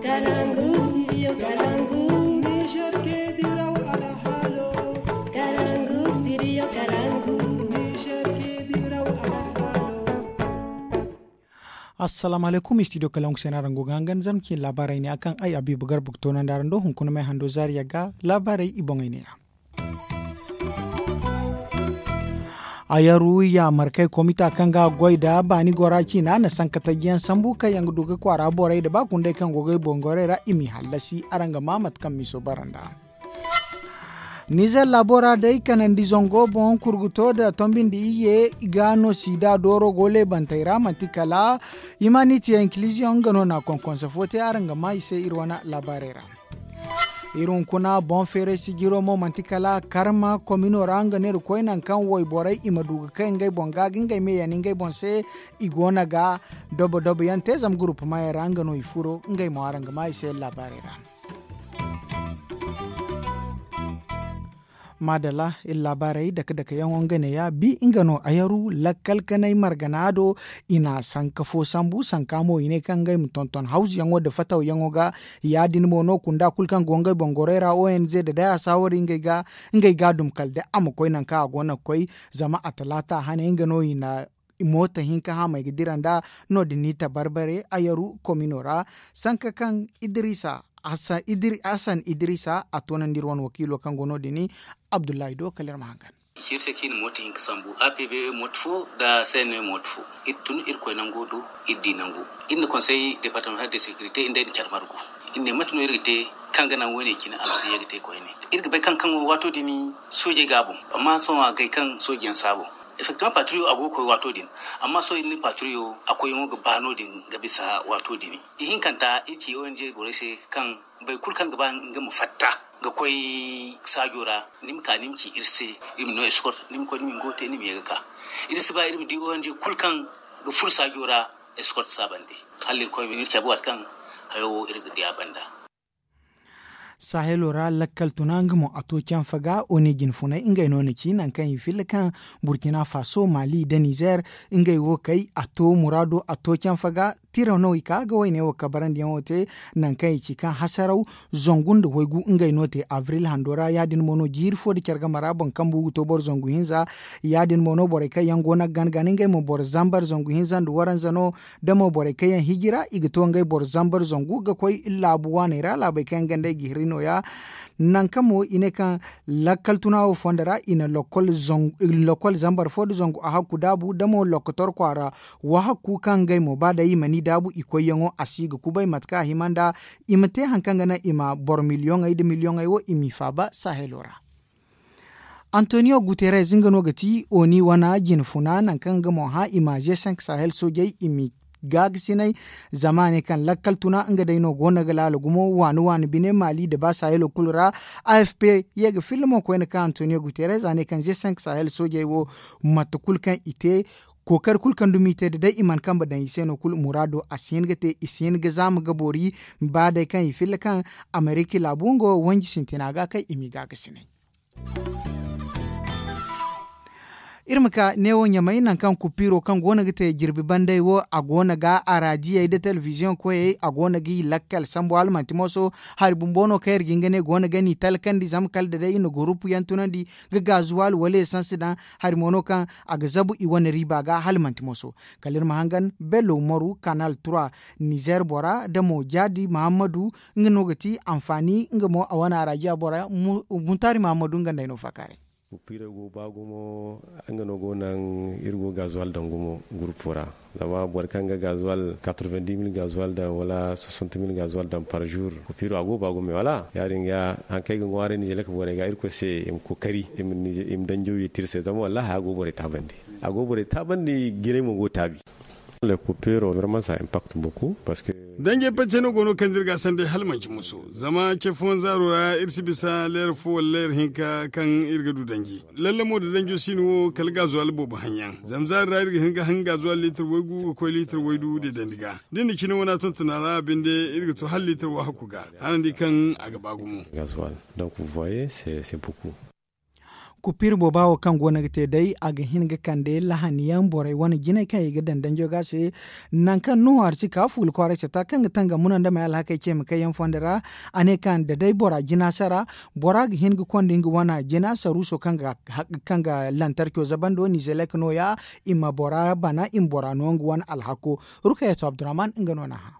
Kalangu, studio Kalangu. Niger ke diraw ala halo. Kalangu, studio Kalangu. Niger ke diraw ala halo. Assalamu alaikum studio Kalangu sena rango gangan zamki labarai ne akan ai abi bugar buktonan darando hunkuna mai hando zariya ga labarai ibongai ne. Ayaru ya markai komita kanga goida bani gorachi na sankatagiyan sambuka yang duga kwara borai da bakunde kan gogai bongorera imi halasi aranga mamat kan miso baranda. Niger labora dai kanandi zongo bon kurguto da tombindi iye igano sida doro gole bantaira mantikala humanity inclusion gano na konkonsa fote aranga mai se irwana labarera. Irun kuna bon fere sigiro mo mantikala karma komino ranga ne koinan kan woy borai imaduga kai ngai bonga gingai me yani ngai bonse igona ga dobo yante zam group mai ranga no ifuro ngai mo aranga mai se labarera. Madala labarai daga yan wangane ya bi ingano ayaru lakkal kanai marganado ina sankafo sambu sankamo ine kangai mtonton house yango da fataw yango ga yadin mono kunda kulkan gongai bongorera ONZ da daya sawari ngai ga dum kalde am koy nan ka gona koy zama atalata hane ingano ina mota hinka ha mai gidiranda no dinita barbare ayaru kominora sankakan Idrisa Asan Idrisa atonan dirwan wakilo kan gono dini Abdullahi do kalir mahangan. Hirse kin moti hinka sambu APB motfo da CNE motfo itun irko nangodo iddi nango inna conseil départemental de sécurité inde ni charmargo inne matno irgite kanga nan wone kina amsi yegite ko ine irga bai kan wato dini soje gabo amma son wa gai kan sojiyan sabo effectivement patrouille ago ko wato din amma so inni patrouille akoy ngo bano din ga bisa wato din ihin kanta iki onje borese kan bai kulkan gaba ngam fatta ga koy sajora nimki irse nim no escort nim ko nim gote nim yega irse ba irim di onje kulkan ga fur sajora escort sabande halil ko mi irke buat kan hayo irga dia banda Sahelora lakkal tunangmo atokian faga onigin funa ingay noniki nan kan yifilkan Burkina Faso Mali da Niger ingay wokai ato murado atokian faga tirano ikaga wayne wakabaran diamote nan kan yikan hasarau zongun da waygu ingay note Avril Handora yadin mono jir fo de kerga marabon kambu to bor zongu hinza yadin mono boreka yangona gangan ingay mo bor zambar zongu hinza ndu waran zano damo boreka yan hijira igito ingay bor zambar zongu ga koy illa buwane ra labai kan gande gihrino ya nankamo ine kan lakkal tunawo fondara ina lokol zambar fod zongu ahaku dabu damo lokotor kwara wahaku kan gai mo bada yi mani dabu ikoyengo asiga kubai matka himanda imate hankanga na ima bor milyon ay wo imi faba sahelora Antonio Guterres ngano gati oni wana jinfuna nankanga mo ha ima G5 Sahel sojai imi gag sinai zamane kan lakkal tuna nga dayno gona galalo gumo wanu bine Mali da ba Sahel kulura AFP yega filmo ko en kan Antonio Guterres ane kan G5 Sahel soje wo matukul kan ite kokar kulkan dumite da dai iman kan badan iseno kul murado asin gate isin ga zamu gabori ba da kan ifil kan America labungo wanji sintinaga kai imiga ga sinai irmaka newo nyamai nan kan kupiro kan gona gite jirbi bandai wo a gona ga arajiya da television ko yayi a gona gi lakkal sambo almanti moso har bumbono kayar gingane gona gani talkan di zamkal da dai no grupu yantunan di ga gazuwal wale sansida har mono kan a ga zabu i wani riba ga halmanti moso kalir mahangan bello moru canal 3 Niger bora da mo jadi Muhammadu nganogati amfani ngamo a wana arajiya bora muntari Muhammadu ngandai no fakare upire go bagumo angano go nan irgo gasoil dangumo groupe fora dama borkanga gasoil 90,000 gasoil da wala 60,000 gasoil dan par jour upire ago bagumo wala yarin ya hankay go ware ni jelaka bore ga irko se im kokari im danjo yitirse zama wallahi ago bore tabandi gire mo go tabi les coupures vraiment ça impacte beaucoup parce que dange paceno gono kan dirga sande halmanci musu zama cefon zarura irsi bisa ler fo ler hinka kan irga du dangi lalle mo da dangi sinu kalga zo albo ba hanyan zamzar ra irga hinka hanga zo liter waygu ko liter waydu de dandiga dinni kini wana tuntuna ra binde irga to hal liter wa hakuga hanandi kan aga bagumo gasoil donc vous voyez c'est beaucoup kupir bobawo kan gona gite dai aga hinga kande lahaniyan borai wani gina kan yiga dandan joga se nan kan no arsi ka ful kwara ta kan tanga munan da mai alhaka ce mu kayan fondara ane kan da dai bora jina sara bora ga hinga konde hinga wana jina saru so kanga lantarki zabando ni zelek no ya imma bora bana im bora no wan alhako rukayatu abdurrahman ingano ha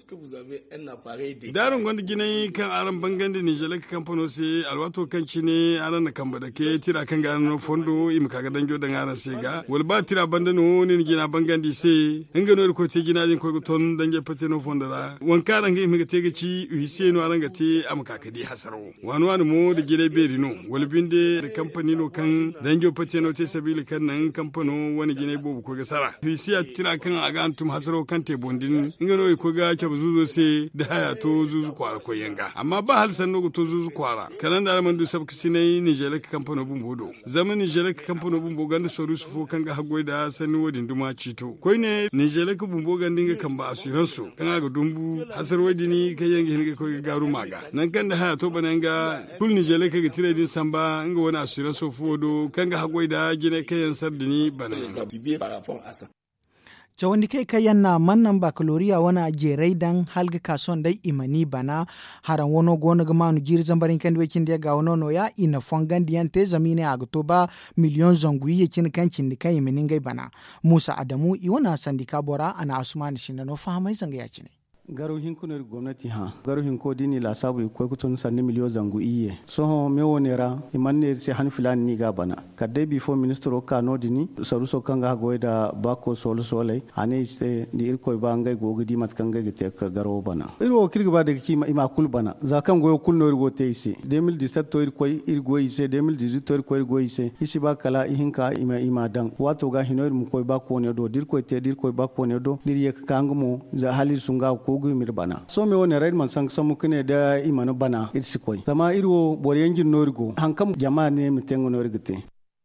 darin gwanda ginai kan aran bangan da nijelek kamfano se alwato kan cine aran na kamba da ke tira kan ga no fondo im kaga danjo da aran se ga wal ba tira banda no ni gina bangan di se ingano ko te gina jin ko ton danje pate no fondo da wan karan ga im ga te ga ci hise no aran ga te am kakadi hasaro wani mo da gine beri no wal binde da kamfani no kan danjo pate no te sabili kan nan kamfano wani gine bobu ko ga sara hise tira kan aga antum hasaro kan te bondin ingano ko ga ce zuzo se da haya to zuzu kwara ko yanga amma ba hal sanno to zuzu kwara kanan da man du sabki sinai Nigeria kamfano bumbodo zaman Nigeria kamfano bumbo ganda soru su fo kanga hagoi da sani wodin duma cito koi ne Nigeria bumbo gandinga kan ba asuransu kan ga dumbu hasar wadini kai yanga hinga ko garu maga nan kan da haya to bananga kul Nigeria ga tire din samba nga wani asuransu fodo kanga hagoi da gine kayan sardini bananga Jawandi kai yana mannan bakaloriya wana jerai dan halga kason dai imani bana haran wono gona ga manu jiri zambarin kan wekin da ga wono no ya ina fongan diyan te zamine a ba miliyon zanguyi yakin kancin da kai imani gai bana Musa Adamu iwana sandika bora ana Usman shinano fahamai zanga ya cine garo hinkunar gwamnati garo hinko dini la sabu ko kutun sanni miliyo zangu iye so me wonera imanne se han filan ni ga bana kadde before minister o kano dini saruso kanga goida bako sole ane se ni irko bangay gogidi mat kanga gite ka garo bana iro kirga ba daga kima ima kul bana za kan goyo kul no irgo te ise 2017 to irgo ise 2018 to irgo ise isi ba kala ihinka ima dan wato ga hinoir mu koy bako ne do dirko te dirko bako ne do diriye kangumo za hali sunga ko gumir bana so me woni raid man sang samu kene da imano bana itsi koy tama irwo boryengi norgo hankam jama ne mitengo norgite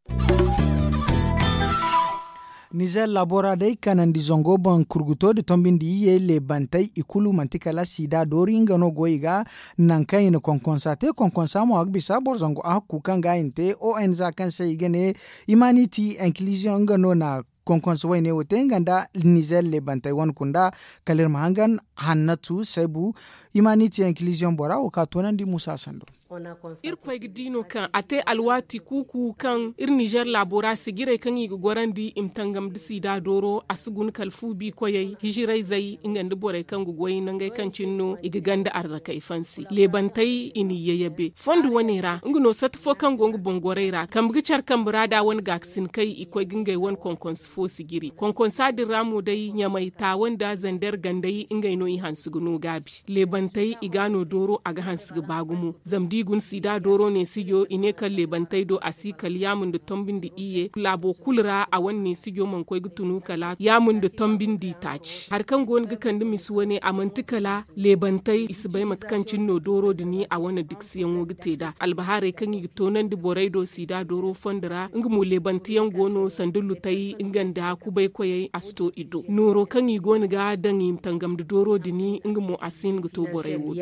Niger labora dai kanan di zongo ban kurguto di tombindi ye le bantai ikulu mantikala sida dori ngano goiga nankai ne konkonsate konkonsamo agbisa bor zongo akku kanga inte ONZ kan sai gene humanity inclusion ngano na konkonso wayne wote nganda Niger le bantai won kunda kalir mahangan hannatu sebu humanity inclusion bora o katonan di Musa Sando irkwai gidino kan ate alwati kuku kan ir Niger labora sigire kan yi gorandi imtangam disi da doro asugun kalfu bi koyai hijirai zai ingandi bore kan gugoyi nangai kan cinno igiganda arzaka ifansi lebantai ini yeyebe fondu wani ra nguno satfo kan gongu bongoreira kan bigichar kan burada wani gaksin kai ikwai gingai wani konkons fo sigiri konkon sadin ramu dai nyamai ta wanda zandar gandai ingai no ihan sugunu gabi lebantai igano doro aga hansiga bagumu zamdi gun sida doro ne siyo ine kan lebantai do asikal yamun da tombin da iye labo kulra a wanne siyo man koy gutunu kala yamun da tombin di taci har kan gon gikan da misu wani a mantikala lebantai isbai matkancin no doro dini a wani diksiyan wogite da albahare kan yi tonan da borai do sida doro fondara ingmu lebantiyan gono sandulu tai inganda kubai koyai asto ido noro kan yi goni ga dan yi tangam da doro dini ingmu asin guto borai wo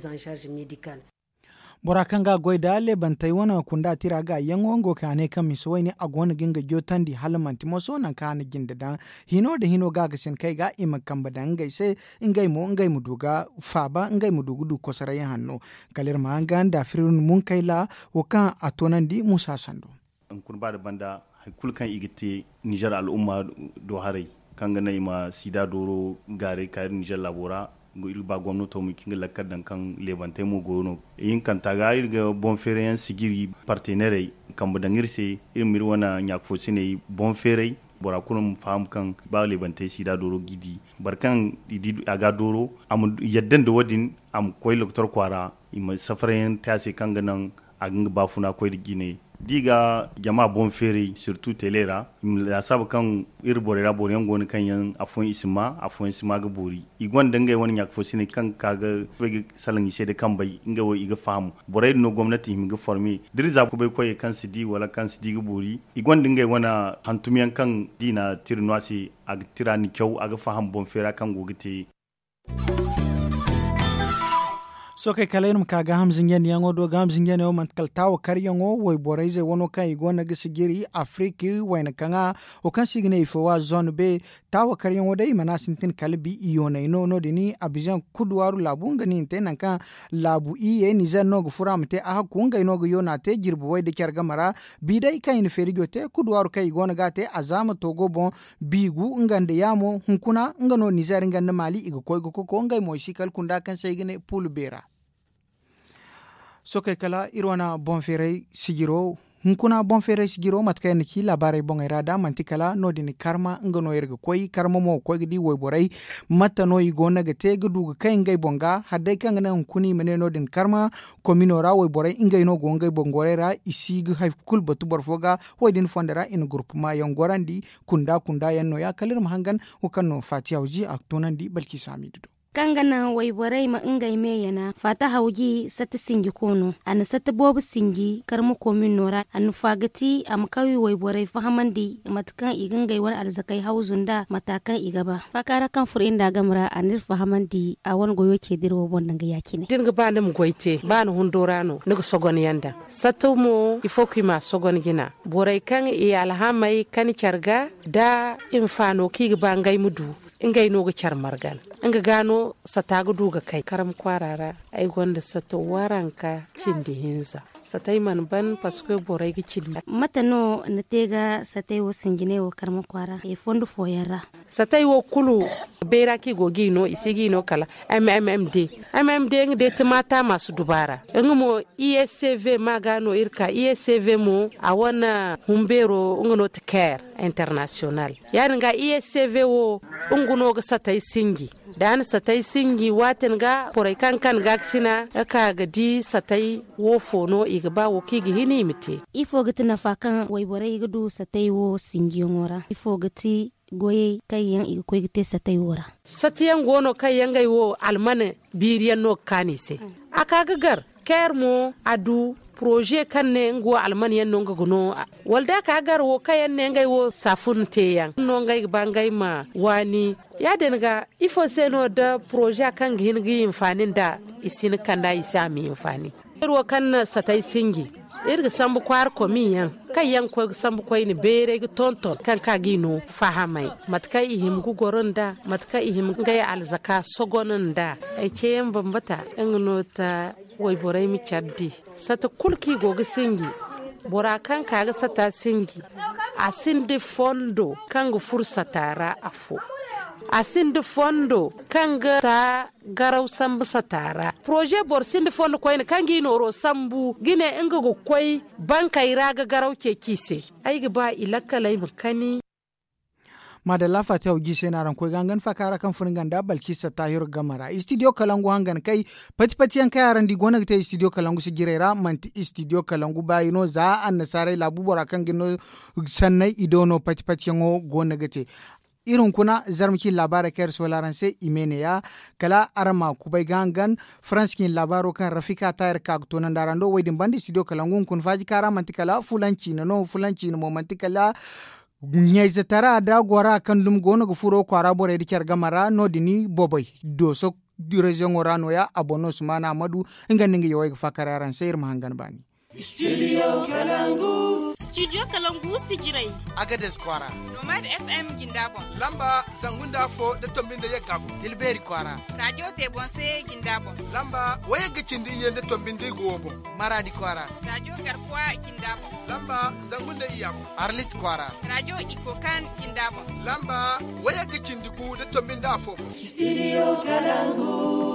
Borakanga goida le bantai wana kunda tiraga yangongo kane kan miswai a gona ginga jotan di halamanti moso nan kana ginda hino da hino gaga sen kai ga ima kamba da ngai se ngai mu duga faba ngai mu dugudu kosaraye hanno kalir mangan da firun mun kai la waka atonan di Musa Sando an kun ba da banda haikul kan igite Niger al'umma do harai kan ga ma sida doro gare kayar Niger labora go ilba gwamnato mu kinga lakkar dan kan lebantai mu gono yin kan taga irga bon fere sigiri partenaire kan budangirse irin mirwana nyakfo sine bon fere bora kunum fam kan ba lebantai sida doro gidi barkan didi aga doro am yaddan da wadin am koy loktor kwara im safaren tase kan ganan agin ba funa koy digine diga jama bon fere surtout telera la sab kan ir borera boren gon kan yan afon isma ga bori igon dangai wani yak fosine kan kaga bege salan ise de kan bai inga wo iga famu borai no gwamnati mi ga formi dirza ko bai koy kan sidi wala kan sidi ga bori igon dangai wana hantumiyan kan dina tirnwasi ag tirani kyau aga faham bon fere kan gogite so kai kalainum ka ga hamzin yan yango do ga hamzin yan man kaltawo karyango woy boraize wono kai gona gisigiri afriki wayna kanga o kan signe ifo zone b tawo karyango dai manasintin kalbi iyona ino no dini abijan kudwaru labunga ni tenan kan labu iye ni zanno go furamte a kunga ino go yona te jirbu way de kyarga mara bidai kai ni ferigo te kudwaru kai gona gate azama togo bon bigu ngande yamo hunkuna ngano nizar ngande mali igo koy go ko ngai moysikal kunda kan saygine pulu bera so kai kala irwana bonfere sigiro hunkuna bonfere sigiro matkay niki labare bon irada mantikala nodini karma ngano yerga koy karma mo koy gidi woy boray mata no igona gate gudu kay ngay bonga hadde kan ngana hunkuni mene nodin karma kominora woy boray ingay no go ngay bongorera isig hay kul batu borfoga woydin fondera in group ma yongorandi kunda yanno ya kalir mahangan ukanno fatiyawji aktonandi balki samidu kangana waiborai ma ingai meyana fata hauji sata singi kono ana sata bobu singi karmu komin nora anu fagati am kawi waiborai fahamandi matkan igangai wani alzakai hauzunda matakan igaba fakara kan furin da gamra anir fahamandi a wani goyo ke dirwo bondan ga yakine dinga bana mu goite bana hundorano nugo sogon yanda sato mo ifoki ma sogon gina borai kan i alhamai kan charga da infano kiga bangai mudu ingai no ga char margan inga gano satagu duga kai karam kwarara ai gonda sato waranka cindi hinza satai man ban paske borai gi cindi matano natega satai wo singine wo karma kwara e fondu foyara satai wo kulu bera ki gogi no isigi no kala mmd ngi mata masu dubara ngmo ISCV magano irka ISCV mo awana humbero ngono care international yani nga ISCV wo nguno ga satai singi dan satai singi waten ga porai kan gaksina aka gadi satai wo fono igba wo kigi hini mite ifo gitina fakan wai borai gudu satai wo singi ngora ifo gati goye kayan iga koy gite satai wora satiyan gono kayan gai wo almane biriyan no kanise aka gagar kermo adu projet kan ne ngo almaniyan no ngono walda ka gar wo kayan ne ngai wo safun teyan no ngai bangai ma wani ya denga ifo seno da projet kan gin gi infanin da isin kan da isa mi infani ro kan satai singi irga sambu kwar komiyan kayan ko sambu ko ni bere gi tonton kan ka gino fahamai matka ihim gu goronda matka ihim ngai alzaka sogonanda ai ce yan bambata ngno ta wai borai mi chaddi sata kulki goga singi bora kan kaga sata singi asinde fondo kanga fursatara afo asinde fondo kanga ta garau sambu satara projet bor sinde fondo koyne kangi noro sambu gine inga go koy banka iraga garau ke kise ai ga ba ilakalai mukani madalla fata uji sena ran ko gangan fakara kan furin ganda balki sa tahir gamara studio kalangu hangan kai pati yan kai ran di gona ta studio kalangu sigirera manti studio kalangu bayino za an nasare labu bora kan gino sannai idono pati yan gona gate irin kuna zarmki labara kayar solaran sai imene ya kala arama kubai gangan franskin labaro kan rafika tayar ka tonan darando waidin bandi studio kalangu kun faji kara mantikala fulanci no mantikala nyaiza tara da gwara kan dum gono gufuro kwara bore dikar gamara no dini boboy doso direction orano ya abono sumana madu inganinga yoy fakararan sayir mahangan bani Studio Kalangu sijirai Agades kwara Nomad FM Gindabon Lamba Sangunda fo de tombinde yekabu Tilberi kwara Radio Tebonse Gindabon Lamba waya gicindi yende tombinde gobo Maradi kwara Radio Garkwa Gindabon Lamba Sangunda iyabu Arlit kwara Radio Ikokan Gindabon Lamba waya gicindi ku de tombinde afo Studio Kalangu